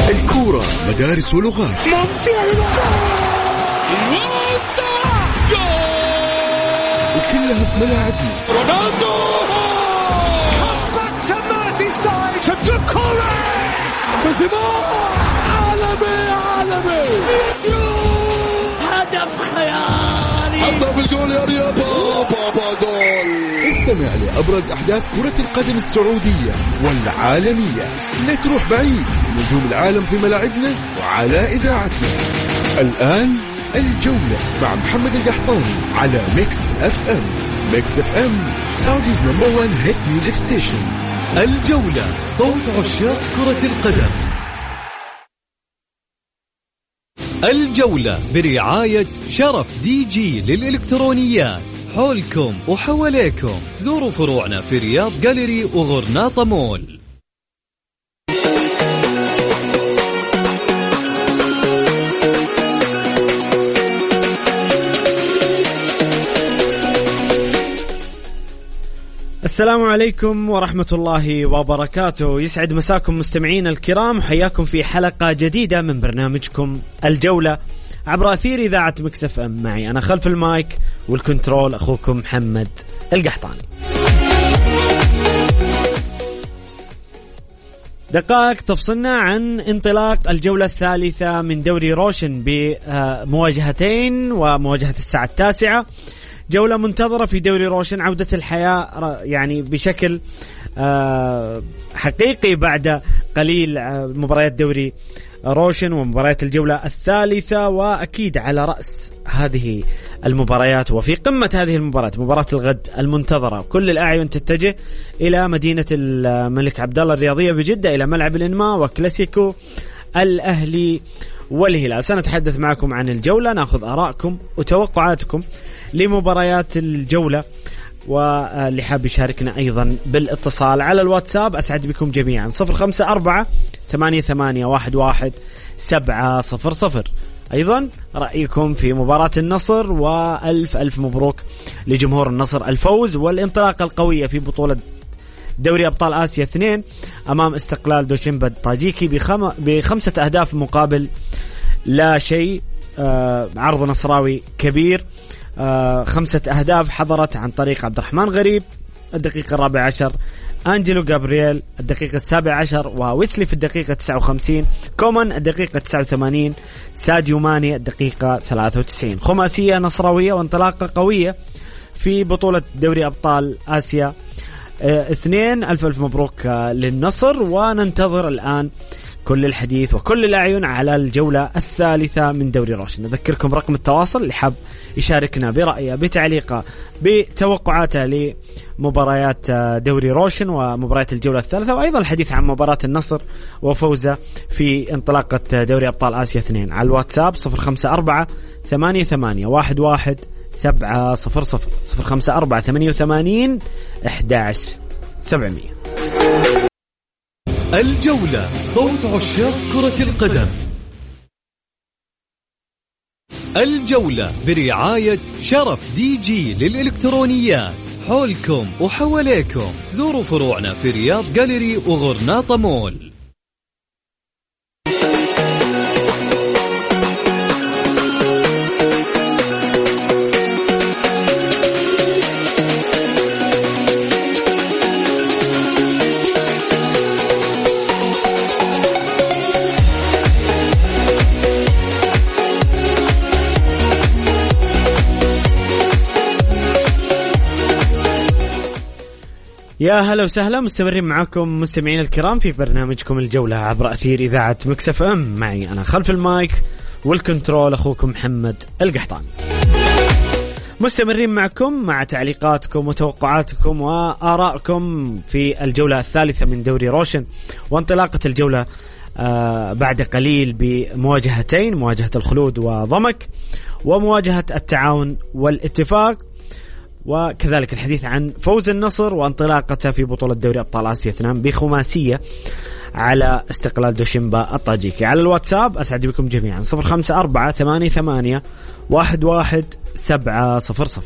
الكورة مدارس ولغات. وكلها في ملاعبنا. رونالدو عالمي هدف خيالي. حطها بالجول يا رياض. بابا جول. استمع لأبرز أحداث كرة القدم السعودية والعالمية. لا تروح بعيد، نجوم العالم في ملاعبنا وعلى إذاعتنا. الآن الجولة مع محمد القحطاني على ميكس اف ام. ميكس اف ام سعوديز نمبر 1 هيت ميوزك ستيشن. الجولة، صوت عشاق كرة القدم. الجولة برعاية شرف دي جي للإلكترونيات. حولكم وحواليكم، زوروا فروعنا في رياض جاليري وغرناطة مول. السلام عليكم ورحمة الله وبركاته. يسعد مساكم مستمعين الكرام، وحياكم في حلقة جديدة من برنامجكم الجولة عبر أثير إذاعة ميكس اف ام. معي أنا خلف المايك والكنترول أخوكم محمد القحطاني. دقائق تفصلنا عن انطلاق الجولة الثالثة من دوري روشن بمواجهتين، ومواجهة الساعة 9 جولة منتظرة في دوري روشن. عودة الحياة يعني بشكل حقيقي بعد قليل مباريات دوري روشن ومباريات الجولة الثالثة. وأكيد على رأس هذه المباريات وفي قمة هذه المباريات مباراة الغد المنتظرة. كل الأعين تتجه إلى مدينة الملك عبدالله الرياضية بجدة، إلى ملعب الإنماء وكلاسيكو الأهلي والهلال. سنتحدث معكم عن الجولة، نأخذ آراءكم وتوقعاتكم لمباريات الجولة، واللي حاب يشاركنا أيضا بالاتصال على الواتساب أسعد بكم جميعا. 0548811700. أيضا رأيكم في مباراة النصر، وألف ألف مبروك لجمهور النصر الفوز والانطلاقة القوية في بطولة دوري أبطال آسيا 2 أمام استقلال دوشنبه الطاجيكي ب5 أهداف مقابل لا شيء. عرض نصراوي كبير، 5 أهداف حضرت عن طريق عبد الرحمن غريب الدقيقة 14، أنجلو جابرييل الدقيقة 17، وويسلي في الدقيقة 59، كومان الدقيقة 89، ساديو ماني الدقيقة 93. خماسية نصراوية وانطلاقة قوية في بطولة دوري أبطال آسيا 2. ألف مبروك للنصر، وننتظر الآن كل الحديث وكل الأعين على الجولة الثالثة من دوري روشن. نذكركم رقم التواصل اللي حاب يشاركنا برأيه بتعليقه بتوقعاته لمباريات دوري روشن ومباريات الجولة الثالثة، وأيضا الحديث عن مباراة النصر وفوزه في انطلاقة دوري أبطال آسيا 2 على الواتساب 0548811700 0548811700. الجولة، صوت عشاق كرة القدم. الجولة برعاية شرف دي جي للإلكترونيات. حولكم وحواليكم، زوروا فروعنا في رياض جاليري وغرناطة مول. يا هلا وسهلا، مستمرين معكم مستمعين الكرام في برنامجكم الجولة عبر أثير إذاعة ميكس اف ام. معي أنا خلف المايك والكنترول أخوكم محمد القحطاني. مستمرين معكم مع تعليقاتكم وتوقعاتكم وآرائكم في الجولة الثالثة من دوري روشن، وانطلاقة الجولة بعد قليل بمواجهتين، مواجهة الخلود وضمك ومواجهة التعاون والاتفاق، وكذلك الحديث عن فوز النصر وانطلاقته في بطولة دوري أبطال آسيا 2 بخماسية على استقلال دوشنبه الطاجيكي. على الواتساب أسعد بكم جميعا 0548811700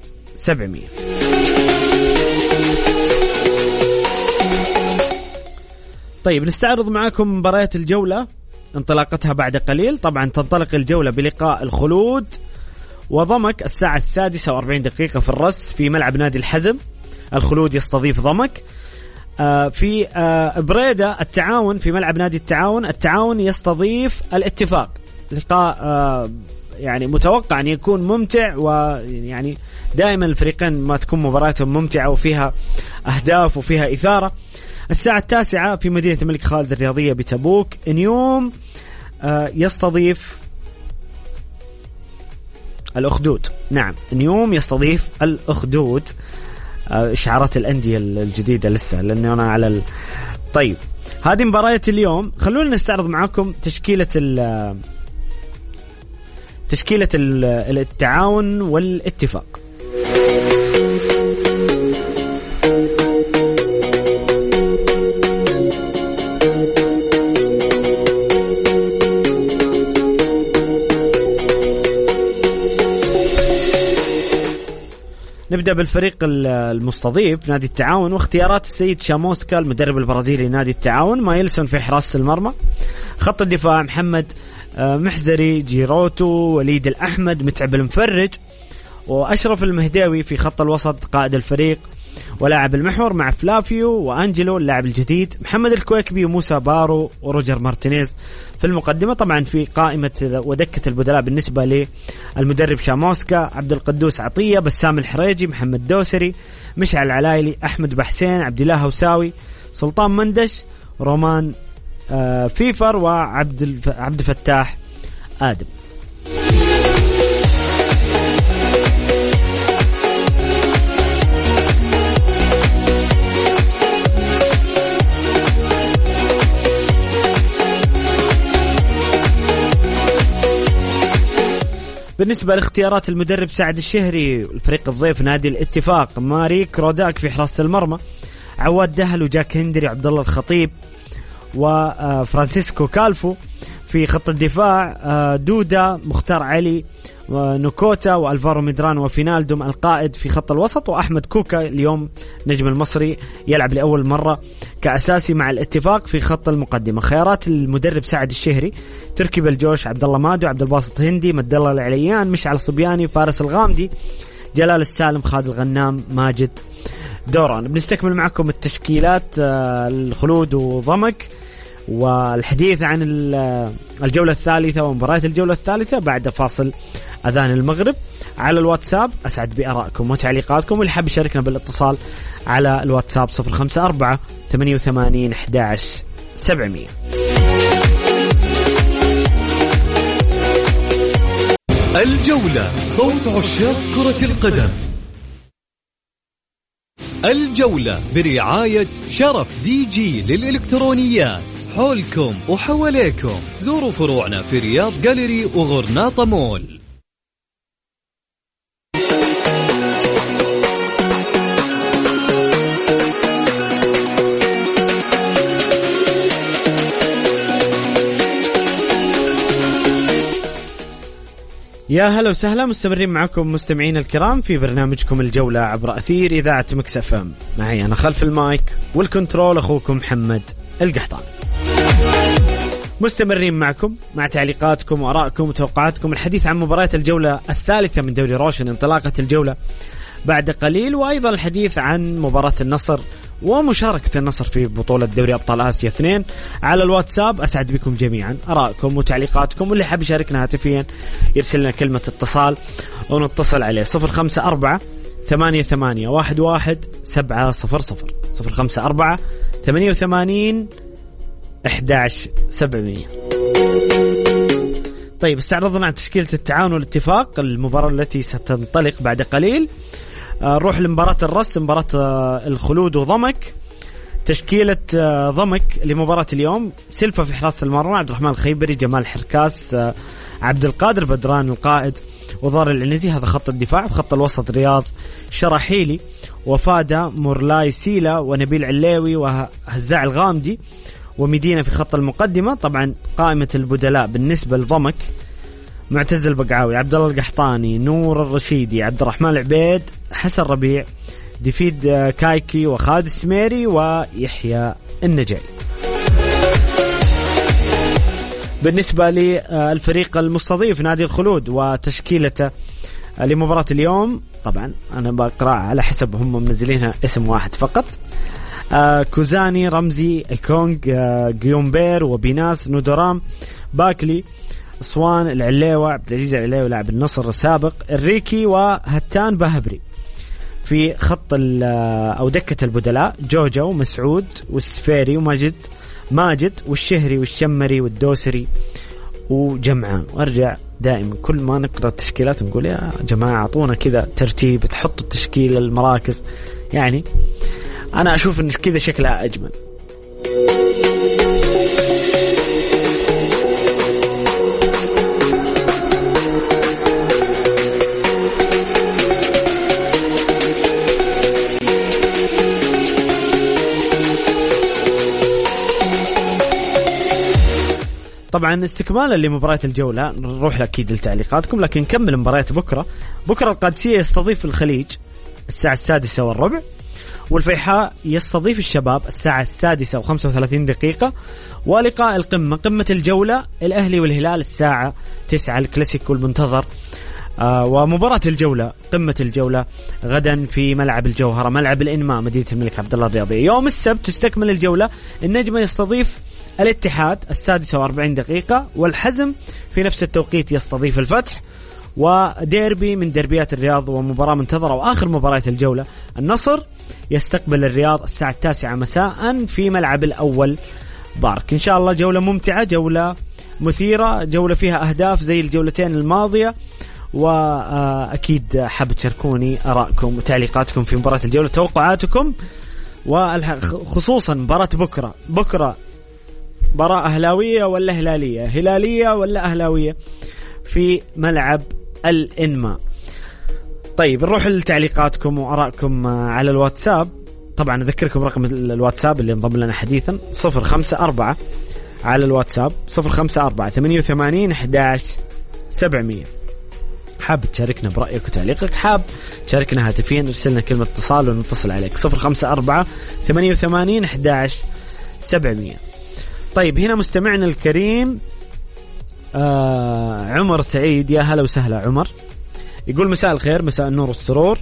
0548811700. طيب نستعرض معكم مباريات الجولة انطلاقتها بعد قليل. طبعا تنطلق الجولة بلقاء الخلود وضمك الساعة 6:46 في الرس في ملعب نادي الحزم. الخلود يستضيف ضمك. في بريدة التعاون في ملعب نادي التعاون يستضيف الاتفاق. لقاء يعني متوقع أن يكون ممتع، ويعني دائما الفريقين ما تكون مباراتهم ممتعة وفيها أهداف وفيها إثارة. الساعة 9 في مدينة الملك خالد الرياضية بتبوك نيوم يستضيف الأخدود. نعم، نيوم يستضيف الأخدود. إشعارات الأندية الجديدة لسه لأنه أنا على طيب هذه مباريات اليوم. خلونا نستعرض معكم تشكيلة التعاون والاتفاق. نبدأ بالفريق المستضيف نادي التعاون، واختيارات السيد شاموسكا المدرب البرازيلي نادي التعاون. مايلسون في حراسة المرمى. خط الدفاع محمد محزري، جيروتو، وليد الأحمد، متعب المفرج، وأشرف المهداوي في خط الوسط قائد الفريق ولاعب المحور، مع فلافيو وأنجلو اللاعب الجديد، محمد الكويكبي وموسى بارو وروجر مارتينيز في المقدمة. طبعا في قائمة ودكة البدلاء بالنسبة للمدرب شاموسكا عبد القدوس عطية، بسام الحريجي، محمد دوسري، مشعل العلايلي، أحمد بحسين، عبد الله هوساوي، سلطان مندش، رومان فيفر، وعبد فتاح آدم. بالنسبة لاختيارات المدرب سعد الشهري، الفريق الضيف نادي الاتفاق ماريك روداك في حراسة المرمى، عواد دهل وجاك هندري، عبد الله الخطيب وفرانسيسكو كالفو في خط الدفاع، دودا، مختار علي، ونوكوتا، والفارو ميدران، وفينالدوم القائد في خط الوسط، وأحمد كوكا اليوم نجم المصري يلعب لأول مرة كأساسي مع الاتفاق في خط المقدمة. خيارات المدرب سعد الشهري: تركي بالجوش، عبد الله مادو، عبد الباسط هندي، مد الله العليان، مشعل صبياني، فارس الغامدي، جلال السالم، خالد الغنام، ماجد دوران. بنستكمل معكم التشكيلات الخلود وضمك والحديث عن الجولة الثالثة ومباريات الجولة الثالثة بعد فاصل أذان المغرب. على الواتساب أسعد بآرائكم وتعليقاتكم، واللي حاب يشاركنا بالاتصال على الواتساب 054 88 11 700. الجولة، صوت عشاق كرة القدم. الجولة برعاية شرف دي جي للإلكترونيات، حولكم وحواليكم. زوروا فروعنا في رياض جاليري وغرناطة مول. يا هلا وسهلا، مستمرين معكم مستمعين الكرام في برنامجكم الجولة عبر أثير إذاعة مكس اف ام. معي أنا خلف المايك والكنترول أخوكم محمد القحطان. مستمرين معكم مع تعليقاتكم وآرائكم وتوقعاتكم، الحديث عن مباريات الجولة الثالثة من دوري روشن انطلاقة الجولة بعد قليل، وأيضا الحديث عن مباراة النصر ومشاركة النصر في بطولة دوري أبطال آسيا 2. على الواتساب أسعد بكم جميعا آرائكم وتعليقاتكم، واللي حاب يشاركنا هاتفيا يرسل لنا كلمة اتصال ونتصل عليه 054 88 11 700 054 88 11 700. طيب استعرضنا عن تشكيلة التعاون والاتفاق، المباراة التي ستنطلق بعد قليل. نروح لمباراة الرس، مباراة الخلود وضمك. تشكيلة ضمك لمباراة اليوم: سلفا في حراسة المرمى، عبد الرحمن الخيبري، جمال حركاس، عبد القادر بدران القائد، وضار العنزي. هذا خط الدفاع. في خط الوسط رياض شراحيلي، وفادة مورلاي سيلا، ونبيل عليوي، وهزاع الغامدي، ومدينة في خط المقدمة. طبعا قائمة البدلاء بالنسبة لضمك: معتز البقعاوي، عبد الله القحطاني، نور الرشيدي، عبد الرحمن العبيد، حسن ربيع، ديفيد كايكي، وخالد السميري، ويحيى النجاي. بالنسبة للفريق المستضيف نادي الخلود وتشكيلته لمباراة اليوم، طبعا أنا بقرأ على حسب هم منزلينها اسم واحد فقط. كوزاني، رمزي، الكونغ، جيومبير، وبيناس، نودورام، باكلي، صوان، العليوة، عبد العزيز العليوة لاعب النصر السابق، الريكي، وهتان بهبري. في خط أو دكة البدلاء جوجو، مسعود، والسفيري، ماجد، والشهري، والشمري، والدوسري، وجمعان. وارجع دائما كل ما نقرأ التشكيلات نقول يا جماعة اعطونا كذا ترتيب، تحطوا التشكيل المراكز، يعني أنا أشوف إن كذا شكلها أجمل. طبعا استكمالا لمباراة الجولة نروح أكيد لتعليقاتكم، لكن نكمل مباراة بكرة. القادسية يستضيف الخليج الساعة 6:45، والفيحاء يستضيف الشباب الساعة 6:35، ولقاء القمة قمة الجولة الأهلي والهلال الساعة 9، الكلاسيكو المنتظر. ومباراة الجولة قمة الجولة غدا في ملعب الجوهرة، ملعب الإنماء، مدينة الملك عبدالله الرياضية. يوم السبت تستكمل الجولة، النجمة يستضيف الاتحاد 6:40، والحزم في نفس التوقيت يستضيف الفتح. وديربي من دربيات الرياض ومباراة منتظرة. وآخر مباراة الجولة النصر يستقبل الرياض الساعة 9 مساء في ملعب الأول بارك. إن شاء الله جولة ممتعة، جولة مثيرة، جولة فيها أهداف زي الجولتين الماضية. وأكيد حاب تشاركوني آرائكم وتعليقاتكم في مباراة الجولة، توقعاتكم، وخصوصا مباراة بكرة مباراة أهلاوية ولا هلالية، هلالية ولا أهلاوية في ملعب الإنماء. طيب نروح لتعليقاتكم وآرائكم على الواتساب. طبعا أذكركم رقم الواتساب اللي انضم لنا حديثا 054 على الواتساب 054 88 11 700. حاب تشاركنا برأيك وتعليقك، حاب تشاركنا هاتفيا، ارسلنا كلمة اتصال ونتصل عليك 054 88 11 700. طيب هنا مستمعنا الكريم عمر سعيد، يا هلا وسهلا عمر. يقول مساء الخير، مساء النور والسرور.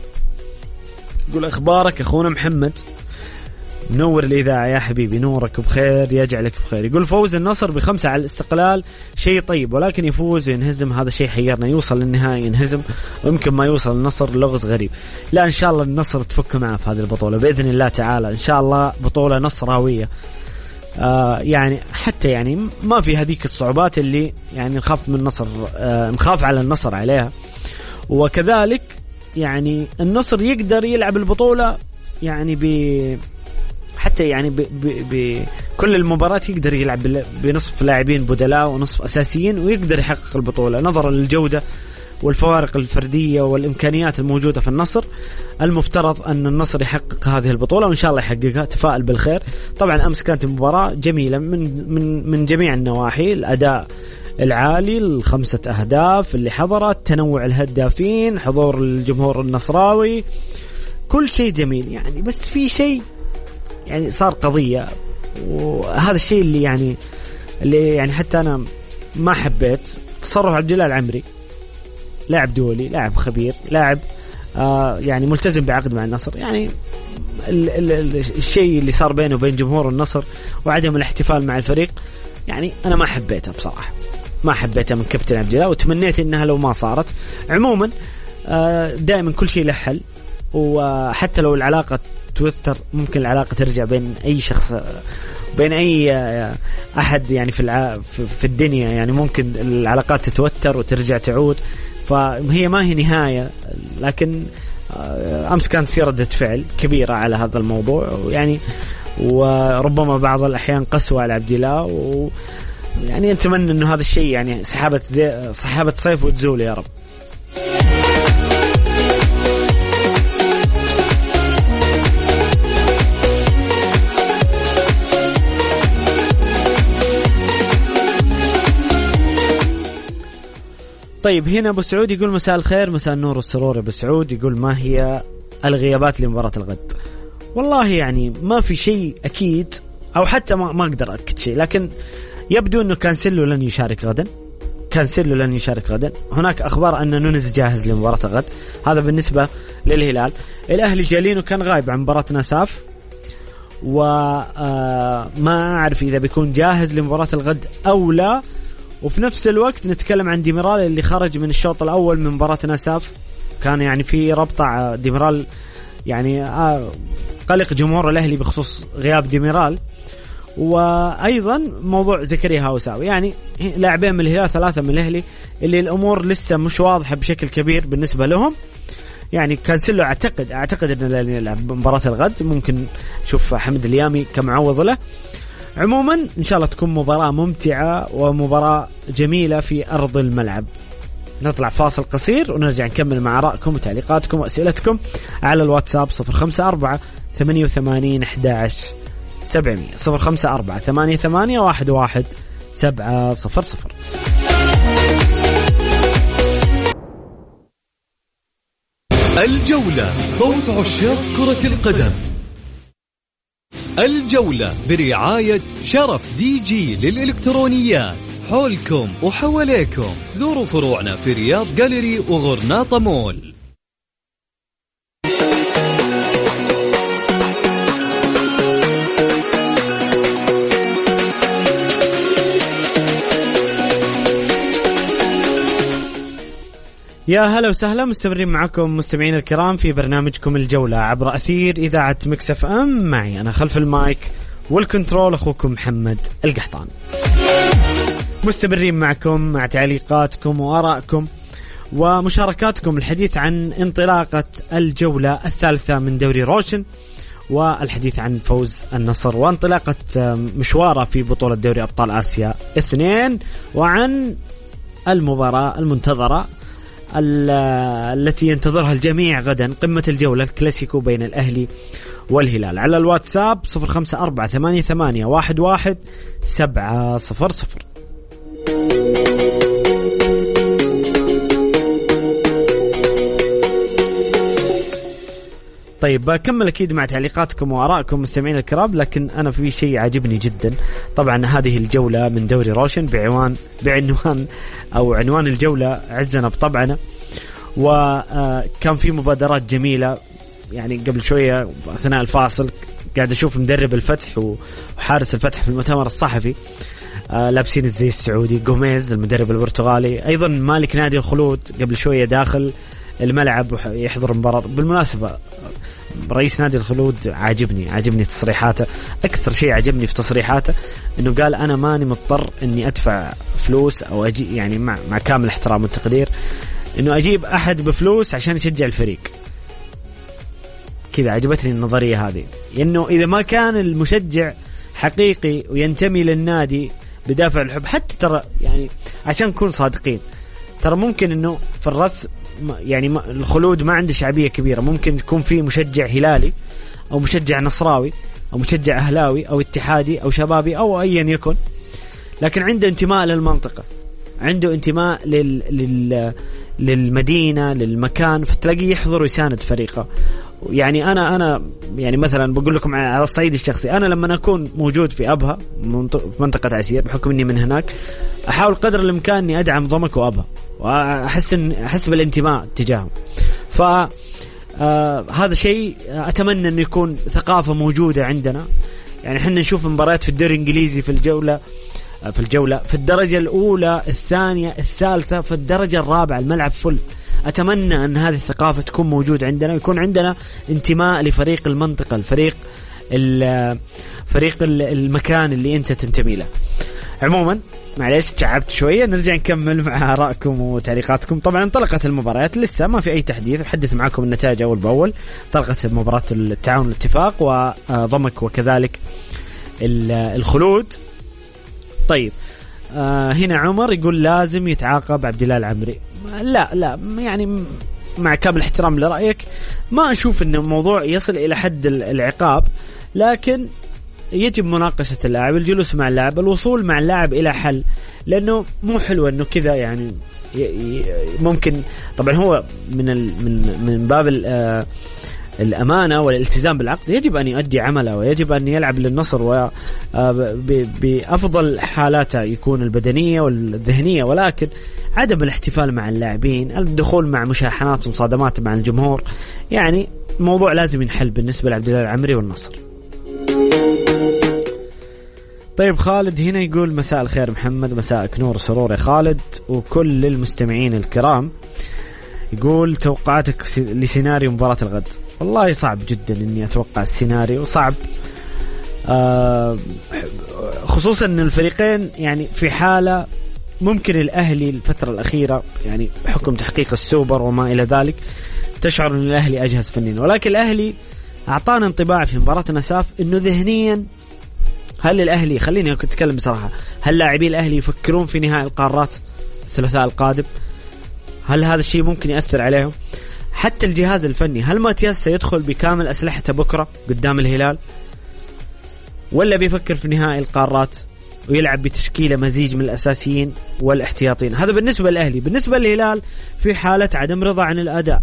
يقول أخبارك أخونا محمد، منور الإذاعة يا حبيبي، نورك بخير يجعلك بخير. يقول فوز النصر ب5 على الاستقلال شيء طيب، ولكن يفوز وينهزم هذا شيء حيرنا، يوصل للنهاية ينهزم ويمكن ما يوصل النصر لغز غريب. لا إن شاء الله النصر تفك معه في هذه البطولة بإذن الله تعالى، إن شاء الله بطولة نصراوية. يعني حتى يعني ما في هذيك الصعوبات اللي يعني نخاف من النصر، نخاف على النصر عليها. وكذلك يعني النصر يقدر يلعب البطولة يعني حتى يعني بكل المباراة يقدر يلعب بنصف لاعبين بدلاء ونصف أساسيين ويقدر يحقق البطولة، نظرا للجودة والفوارق الفردية والإمكانيات الموجودة في النصر. المفترض أن النصر يحقق هذه البطولة وإن شاء الله يحققها، تفائل بالخير. طبعا أمس كانت المباراة جميلة من جميع النواحي، الأداء العالي، 5 أهداف اللي حضرت، تنوع الهدافين، حضور الجمهور النصراوي، كل شيء جميل يعني. بس في شيء يعني صار قضية، وهذا الشيء اللي يعني حتى أنا ما حبيت تصرف عبد الله العمري، لاعب دولي، لاعب خبير، لاعب يعني ملتزم بعقد مع النصر. يعني الشيء اللي صار بينه وبين جمهور النصر وعدم الاحتفال مع الفريق، يعني أنا ما حبيتها بصراحة، ما حبيتها من كابتن عبد الله، وتمنيت إنها لو ما صارت. عموما دائما كل شيء له حل، وحتى لو العلاقة توتر ممكن العلاقة ترجع بين أي شخص، بين أي أحد يعني في الدنيا، يعني ممكن العلاقات تتوتر وترجع تعود، فهي ما هي نهاية. لكن أمس كانت في ردة فعل كبيرة على هذا الموضوع، يعني وربما بعض الأحيان قسوة على عبد الله، ويعني نتمنى إنه هذا الشيء يعني سحابة صيف وتزول يا رب. طيب هنا أبو سعود يقول مساء الخير، مساء النور والسرور. أبو سعود يقول ما هي الغيابات لمباراة الغد؟ والله يعني ما في شيء أكيد أو حتى ما أقدر أكد شيء، لكن يبدو أنه كانسيلو لن يشارك غدا. هناك أخبار أن نونيز جاهز لمباراة الغد. هذا بالنسبة للهلال. الأهلي جالينو كان غايب عن مباراة ناساف، وما أعرف إذا بيكون جاهز لمباراة الغد أو لا. وفي نفس الوقت نتكلم عن ديميرال اللي خرج من الشوط الأول من مباراة ناساف، كان يعني في ربطة ديميرال، يعني قلق جمهور الأهلي بخصوص غياب ديميرال. وأيضا موضوع زكريا هاوساوي، يعني لاعبين من الهلال 3 من الأهلي اللي الأمور لسه مش واضحة بشكل كبير بالنسبة لهم. يعني كانسيلو أعتقد أنه يلعب مباراة الغد، ممكن نشوف حمد اليامي كمعوض له. عموما إن شاء الله تكون مباراة ممتعة ومباراة جميلة في أرض الملعب. نطلع فاصل قصير ونرجع نكمل مع آرائكم وتعليقاتكم وأسئلتكم على الواتساب 054-88-11-700 054-88-11-700. الجولة، صوت عشاق كرة القدم. الجولة برعاية شرف دي جي للإلكترونيات، حولكم وحواليكم. زوروا فروعنا في رياض جاليري وغرناطة مول. يا هلا وسهلا، مستمرين معكم مستمعين الكرام في برنامجكم الجولة عبر أثير إذاعة ميكس اف ام. معي أنا خلف المايك والكنترول أخوكم محمد القحطاني. مستمرين معكم مع تعليقاتكم وآرائكم ومشاركاتكم، الحديث عن انطلاقة الجولة الثالثة من دوري روشن، والحديث عن فوز النصر وانطلاقة مشواره في بطولة دوري أبطال آسيا 2، وعن المباراة المنتظرة التي ينتظرها الجميع غدا، قمة الجولة الكلاسيكو بين الأهلي والهلال. على الواتساب 0548811700. طيب بكمل أكيد مع تعليقاتكم وآرائكم مستمعين الكرام، لكن أنا في شيء عجبني جدا. طبعا هذه الجولة من دوري روشن عنوان الجولة عزنا بطبعنا، وكان في مبادرات جميلة. يعني قبل شوية أثناء الفاصل قاعد أشوف مدرب الفتح وحارس الفتح في المؤتمر الصحفي لابسين الزي السعودي، غوميز المدرب البرتغالي، أيضا مالك نادي الخلود قبل شوية داخل الملعب ويحضر مباراة. بالمناسبة رئيس نادي الخلود عاجبني تصريحاته. أكثر شيء عجبني في تصريحاته إنه قال أنا ماني مضطر إني أدفع فلوس أو أجي، يعني مع كامل احترام والتقدير، إنه أجيب أحد بفلوس عشان يشجع الفريق. كذا عجبتني النظرية هذه، إنه إذا ما كان المشجع حقيقي وينتمي للنادي بدافع الحب، حتى ترى يعني عشان نكون صادقين، ترى ممكن إنه في الرسم يعني الخلود ما عنده شعبية كبيرة، ممكن يكون فيه مشجع هلالي أو مشجع نصراوي أو مشجع أهلاوي أو اتحادي أو شبابي أو أيا يكن، لكن عنده انتماء للمنطقة، عنده انتماء للمدينة للمكان، فتلاقيه يحضر ويساند فريقه. يعني أنا يعني مثلا بقول لكم على الصعيد الشخصي، أنا لما أكون موجود في أبها منطقة عسير بحكم إني من هناك، أحاول قدر الإمكان إني أدعم ضمك وأبها، وأحس بالانتماء تجاههم. هذا شيء أتمنى أنه يكون ثقافة موجودة عندنا. يعني حنا نشوف مباريات في الدوري الإنجليزي في الجولة في الدرجة الأولى الثانية الثالثة في الدرجة الرابعة الملعب فل. أتمنى أن هذه الثقافة تكون موجودة عندنا، ويكون عندنا انتماء لفريق المنطقة، فريق المكان اللي أنت تنتمي له. عموما معليش تعبت شوية، نرجع نكمل مع آرائكم وتعليقاتكم. طبعا انطلقت المباريات، لسه ما في أي تحديث، أحدث معكم النتائج أول بأول. انطلقت مباراة التعاون الاتفاق وضمك وكذلك الخلود. طيب هنا عمر يقول لازم يتعاقب عبد الله العمري. لا يعني مع كامل احترام لرأيك، ما أشوف أن الموضوع يصل إلى حد العقاب، لكن يجب مناقشة اللاعب، الجلوس مع اللاعب، الوصول مع اللاعب إلى حل، لأنه مو حلو أنه كذا. يعني ممكن طبعا هو من باب الأمانة والالتزام بالعقد يجب أن يؤدي عمله ويجب أن يلعب للنصر وبأفضل حالاته يكون البدنية والذهنية، ولكن عدم الاحتفال مع اللاعبين، الدخول مع مشاحنات ومصادمات مع الجمهور، يعني موضوع لازم ينحل بالنسبة لعبد الله العمري والنصر. طيب خالد هنا يقول مساء الخير محمد، مساءك نور وسرور يا خالد وكل المستمعين الكرام. يقول توقعاتك لسيناريو مباراة الغد. والله صعب جدا اني اتوقع السيناريو، صعب خصوصا ان الفريقين يعني في حالة ممكن الاهلي الفترة الاخيرة يعني بحكم تحقيق السوبر وما الى ذلك تشعر ان الاهلي اجهز فنيا، ولكن الاهلي اعطانا انطباع في مباراة نساف انه ذهنيا، هل الاهلي، خليني اتكلم بصراحة، هل لاعبي الاهلي يفكرون في نهائي القارات الثلاثاء القادم؟ هل هذا الشيء ممكن يأثر عليهم؟ حتى الجهاز الفني، هل ماتياس سيدخل بكامل أسلحته بكرة قدام الهلال ولا بيفكر في نهائي القارات ويلعب بتشكيلة مزيج من الأساسيين والاحتياطين؟ هذا بالنسبة للأهلي. بالنسبة للهلال في حالة عدم رضا عن الأداء،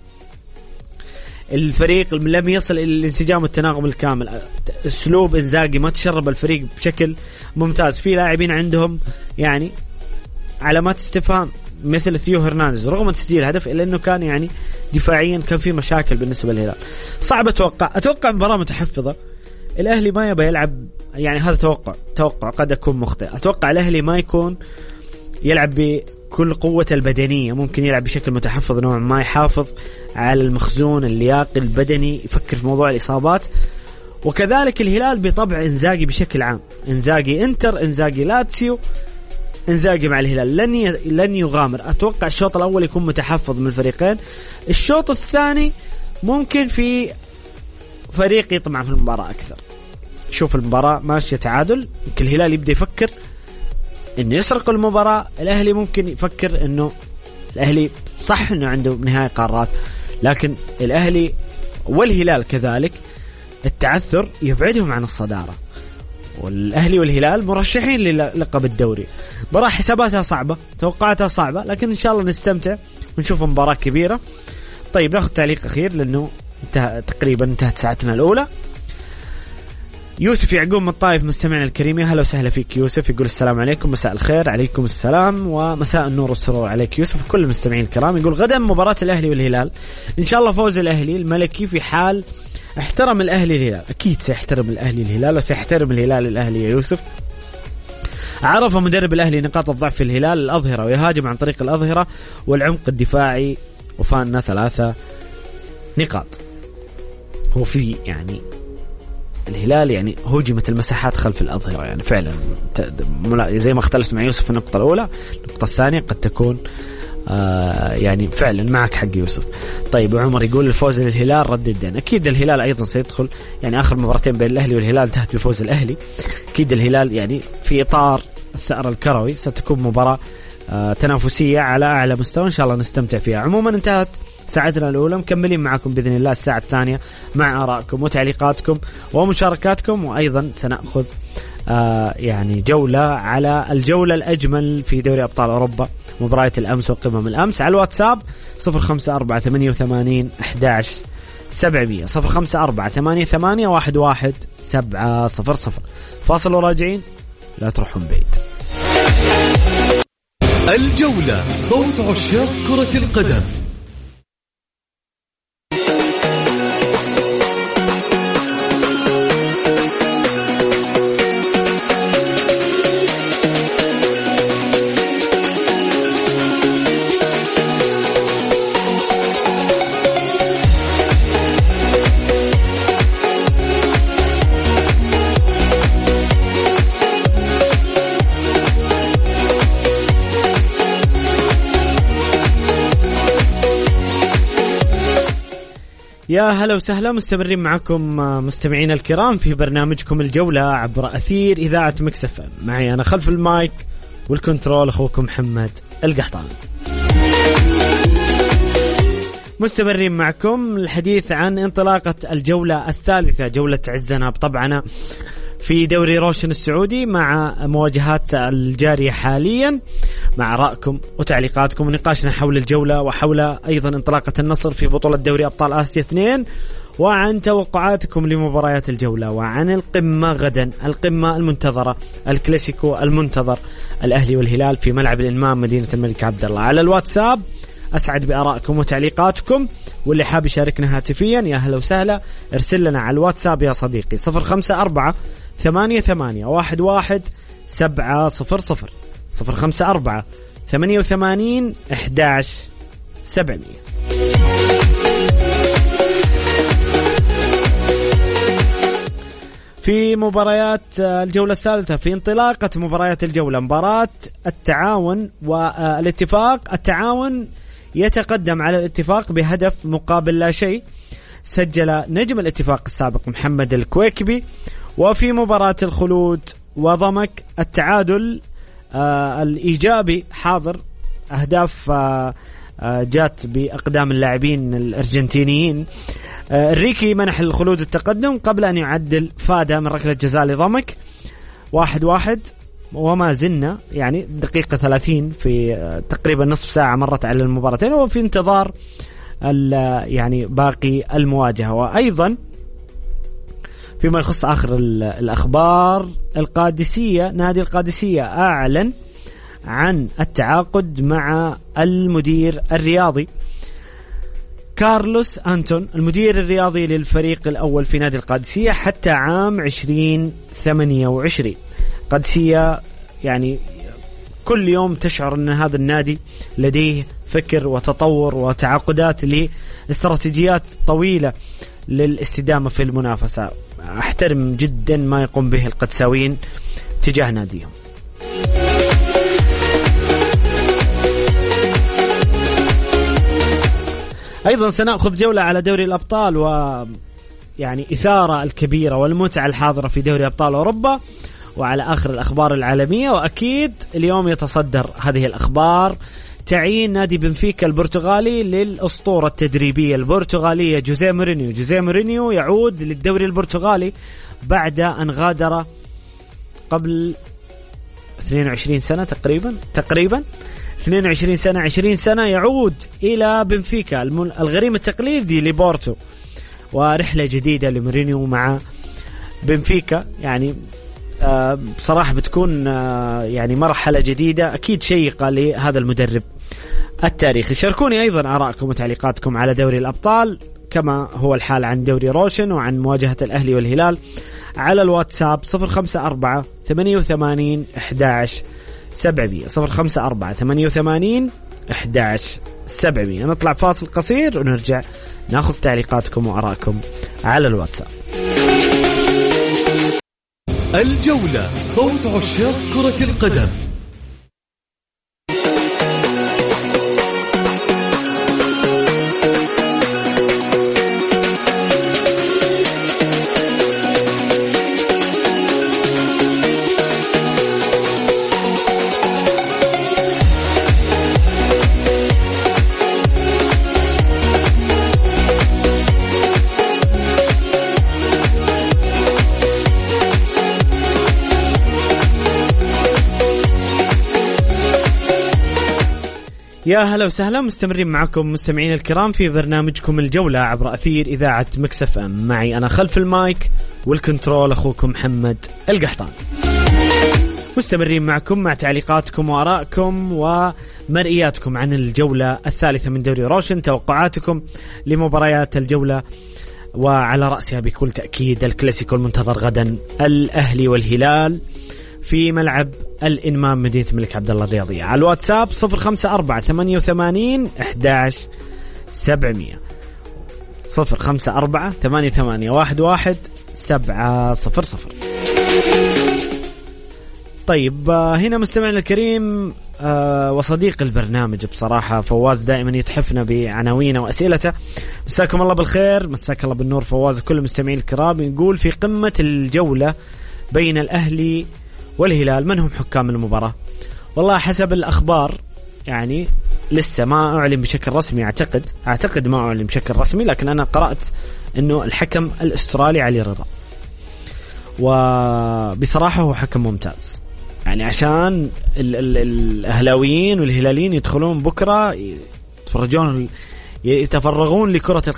الفريق لم يصل إلى الانسجام والتناغم الكامل، أسلوب إنزاغي ما تشرب الفريق بشكل ممتاز، في لاعبين عندهم يعني علامات استفهام مثل ثيو هرنانديز رغم تسجيل هدف إلا أنه كان يعني دفاعيا كان في مشاكل بالنسبة للهلال. صعب أتوقع مباراة متحفظة، الأهلي ما يبقى يلعب، يعني هذا توقع قد يكون مخطئ. أتوقع الأهلي ما يكون يلعب بكل قوة البدنية، ممكن يلعب بشكل متحفظ نوعا ما، يحافظ على المخزون اللياقي البدني، يفكر في موضوع الإصابات. وكذلك الهلال بطبع إنزاغي بشكل عام، إنزاغي إنتر، إنزاغي لاتسيو، إنزاغي مع الهلال لن يغامر. أتوقع الشوط الأول يكون متحفظ من الفريقين، الشوط الثاني ممكن في فريق يطمع في المباراة أكثر. شوف المباراة ماشية تعادل، يمكن الهلال يبدأ يفكر إنه يسرق المباراة، الأهلي ممكن يفكر إنه الأهلي صح إنه عنده نهاية قارات، لكن الأهلي والهلال كذلك التعثر يبعدهم عن الصدارة، والأهلي والهلال مرشحين للقب الدوري. مباراة حساباتها صعبة، توقعاتها صعبة، لكن إن شاء الله نستمتع ونشوف مباراة كبيرة. طيب ناخذ تعليق أخير لأنه تقريبا انتهت ساعتنا الأولى. يوسف يعقوب من الطائف مستمعنا الكريم، هلا وسهلا فيك يوسف. يقول السلام عليكم، مساء الخير. عليكم السلام ومساء النور والسرور عليك يوسف، كل المستمعين الكرام. يقول غدا مباراة الأهلي والهلال، إن شاء الله فوز الأهلي الملكي في حال احترم الأهلي الهلال. أكيد سيحترم الأهلي الهلال وسيحترم الهلال الأهلي يا يوسف. عرف مدرب الأهلي نقاط الضعف في الهلال الأظهرة ويهاجم عن طريق الأظهرة والعمق الدفاعي، وفاننا 3 نقاط. هو في يعني الهلال يعني هجمت المساحات خلف الأظهرة، يعني فعلا زي ما اختلفت مع يوسف في النقطة الأولى، النقطة الثانية قد تكون يعني فعلا معك حق يوسف. طيب وعمر يقول الفوز للهلال رد الدين. أكيد الهلال أيضا سيدخل، يعني آخر مباراتين بين الأهلي والهلال انتهت بفوز الأهلي، أكيد الهلال يعني في إطار الثأر الكروي ستكون مباراة تنافسية على أعلى مستوى، إن شاء الله نستمتع فيها. عموما انتهت ساعتنا الأولى، مكملين معكم بإذن الله الساعة الثانية مع آرائكم وتعليقاتكم ومشاركاتكم، وأيضا سنأخذ يعني جولة على الجولة الأجمل في دوري أبطال أوروبا، مباراة الأمس وقمم الأمس. على الواتساب 0548811700 0548811700. فاصل وراجعين، لا تروحون بعيد. الجولة، صوت عشاق كرة القدم. يا هلا وسهلا، مستمرين معكم مستمعين الكرام في برنامجكم الجولة عبر أثير إذاعة مكس اف ام. معي أنا خلف المايك والكنترول أخوكم محمد القحطاني. مستمرين معكم الحديث عن انطلاقة الجولة الثالثة، جولة عزنا بطبعنا في دوري روشن السعودي، مع مواجهات الجارية حاليا، مع رأيكم وتعليقاتكم ونقاشنا حول الجولة وحول أيضا انطلاقة النصر في بطولة دوري أبطال آسيا 2 وعن توقعاتكم لمباريات الجولة وعن القمة غدا، القمة المنتظرة، الكلاسيكو المنتظر، الأهلي والهلال في ملعب الإنمام مدينة الملك عبدالله. على الواتساب أسعد بآرائكم وتعليقاتكم، واللي حاب يشاركنا هاتفيا يا هلا وسهلا ارسل لنا على الواتساب يا صديقي 054-88-11-700 054-88-11-700. في مباريات الجولة الثالثة، في انطلاقة مباريات الجولة، مباراة التعاون والاتفاق. التعاون يتقدم على الاتفاق بهدف مقابل لا شيء، سجل نجم الاتفاق السابق محمد الكويكبي. وفي مباراة الخلود وضمك التعادل الإيجابي حاضر، أهداف جات بأقدام اللاعبين الأرجنتينيين. الريكي منح الخلود التقدم قبل أن يعدل فادا من ركلة جزاء لضمك 1-1. وما زلنا يعني دقيقة 30 في تقريبا نصف ساعة مرت على المباراتين، وفي انتظار يعني باقي المواجهة. وأيضا فيما يخص آخر الأخبار، القادسية، نادي القادسية أعلن عن التعاقد مع المدير الرياضي كارلوس أنتون، المدير الرياضي للفريق الأول في نادي القادسية حتى عام 2028. قادسية يعني كل يوم تشعر أن هذا النادي لديه فكر وتطور وتعاقدات لاستراتيجيات طويلة للاستدامة في المنافسة. أحترم جدا ما يقوم به القدساويين تجاه ناديهم. أيضا سنأخذ جولة على دوري الأبطال، ويعني إثارة الكبيرة والمتعة الحاضرة في دوري أبطال أوروبا، وعلى آخر الأخبار العالمية. وأكيد اليوم يتصدر هذه الأخبار تعيين نادي بنفيكا البرتغالي للأسطورة التدريبية البرتغالية جوزيه مورينيو. جوزيه مورينيو يعود للدوري البرتغالي بعد أن غادر قبل 22 سنة تقريبا 22 سنة 20 سنة، يعود إلى بنفيكا الغريم التقليدي لبورتو، ورحلة جديدة لمورينيو مع بنفيكا. يعني بصراحة بتكون يعني مرحلة جديدة أكيد شيقة لهذا المدرب التاريخي. شاركوني أيضا آراءكم وتعليقاتكم على دوري الأبطال كما هو الحال عن دوري روشن وعن مواجهة الأهلي والهلال على الواتساب 054-88-11-700 054-88-11-700. نطلع فاصل قصير ونرجع ناخذ تعليقاتكم وآراءكم على الواتساب. الجولة، صوت عشاق كرة القدم. يا هلا وسهلا، مستمرين معكم مستمعين الكرام في برنامجكم الجولة عبر أثير إذاعة مكس اف ام. معي أنا خلف المايك والكنترول أخوكم محمد القحطان. مستمرين معكم مع تعليقاتكم وآرائكم ومرئياتكم عن الجولة الثالثة من دوري روشن، توقعاتكم لمباريات الجولة، وعلى رأسها بكل تأكيد الكلاسيكو المنتظر غدا، الأهلي والهلال في ملعب الإنمام مدينة الملك عبدالله الرياضية. على الواتساب 054-88-11-700 054-88-11-700. طيب هنا مستمعنا الكريم وصديق البرنامج بصراحة فواز دائما يتحفنا بعناوينه وأسئلته. مساكم الله بالخير، مساك الله بالنور فواز وكل المستمعين الكرام. يقول في قمة الجولة بين الأهلي والهلال من هم حكام المباراة؟ والله حسب الأخبار يعني لسه ما أعلن بشكل رسمي، أعتقد ما أعلن بشكل رسمي، لكن أنا قرأت أنه الحكم الأسترالي علي رضا، وبصراحة هو حكم ممتاز. يعني عشان الأهلاويين والهلاليين يدخلون بكرة يتفرغون لكرة القدم،